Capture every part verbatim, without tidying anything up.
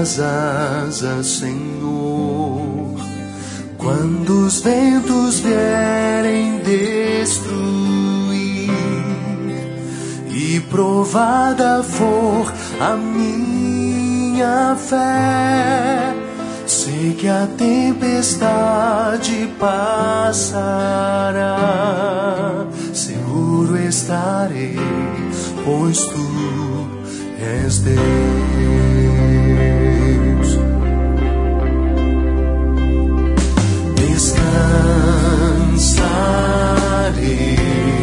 minhas asas, Senhor. Quando os ventos vierem destruir e provada for a minha fé, sei que a tempestade passará, seguro estarei, pois tu és Deus. Descansarei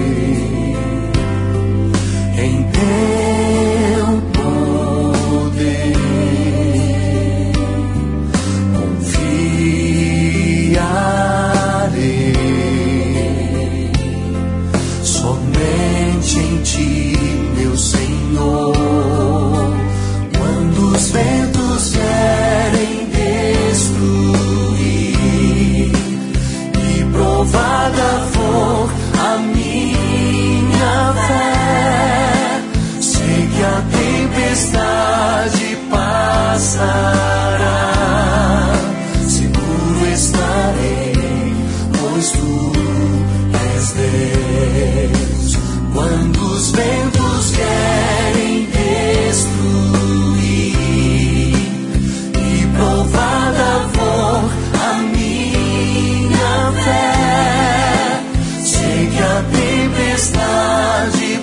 em teu poder, confiarei somente em ti, meu Senhor. Quando os ventos vierem destruir e provada for a minha fé, sei que a tempestade passará, seguro estarei, pois tu és Deus. Quando os ventos vierem destruir e provada for a minha fé, sei que a tempestade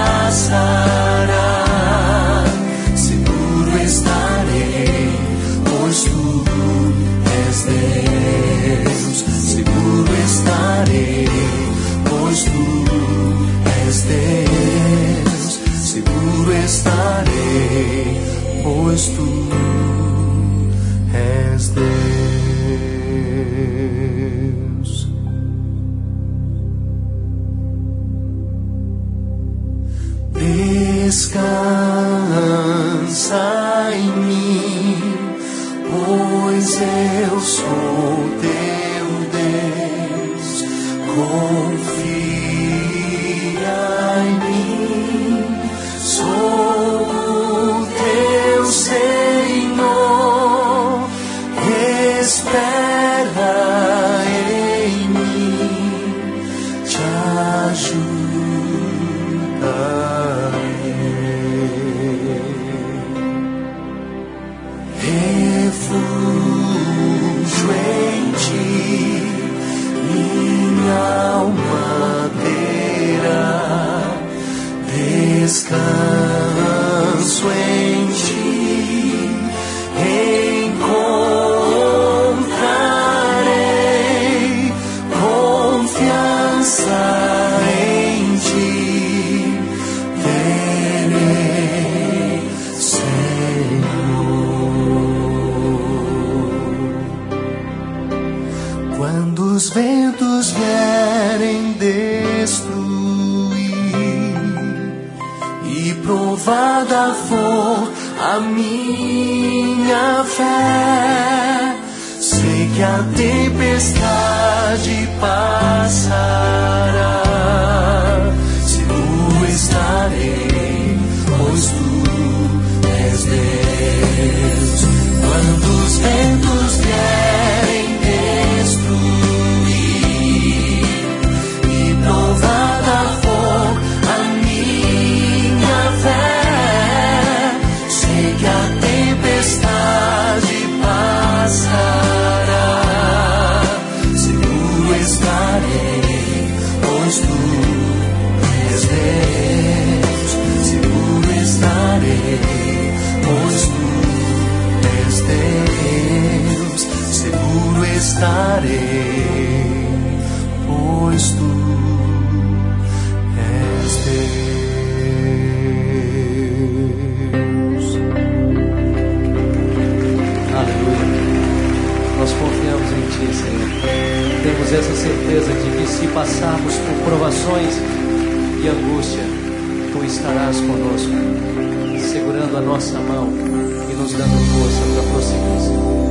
passará, seguro estarei, pois tu és Deus. Seguro estarei, pois tu és Deus. Seguro estarei, pois tu és Deus. Descansa em mim, pois eu sou teu Deus. Confia em mim, sou teu Senhor. Espera em mim, te ajudarei. Refúgio em ti, minha alma terá descanso em ti. Encontrarei confiança em ti. Verei, Senhor. Quando os ventos vierem destruir e provada for a minha fé, sei que a tempestade passará, seguro estarei, pois tu és Deus. Quando os ventos vierem destruir e provada for a minha fé, sei que a tempestade passará, seguro estarei, pois tu és Deus. Seguro estarei, pois tu és Deus. Seguro estarei, pois tu és Deus. Aleluia. Nós confiamos em ti, Senhor. Temos essa certeza de que se passarmos por provações e angústia, tu estarás conosco, segurando a nossa mão e nos dando força para prosseguir, Senhor.